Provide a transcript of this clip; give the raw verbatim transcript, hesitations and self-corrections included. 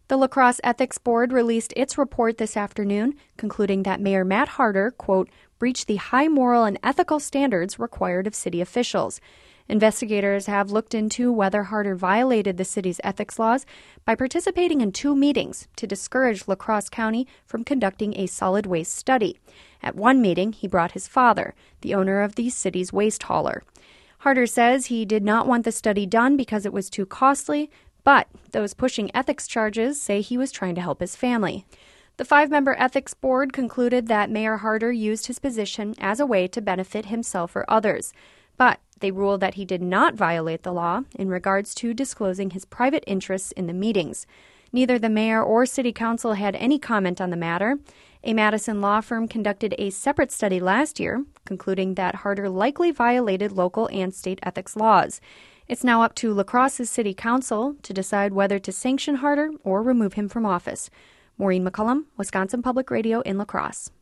The La Crosse Ethics Board released its report this afternoon, concluding that Mayor Matt Harder, quote, breached the high moral and ethical standards required of city officials. Investigators have looked into whether Harder violated the city's ethics laws by participating in two meetings to discourage La Crosse County from conducting a solid waste study. At one meeting, he brought his father, the owner of the city's waste hauler. Harder says he did not want the study done because it was too costly, but those pushing ethics charges say he was trying to help his family. The five-member ethics board concluded that Mayor Harder used his position as a way to benefit himself or others, but they ruled that he did not violate the law in regards to disclosing his private interests in the meetings. Neither the mayor or city council had any comment on the matter. A Madison law firm conducted a separate study last year, concluding that Harder likely violated local and state ethics laws. It's now up to La Crosse's city council to decide whether to sanction Harder or remove him from office. Maureen McCullum, Wisconsin Public Radio in La Crosse.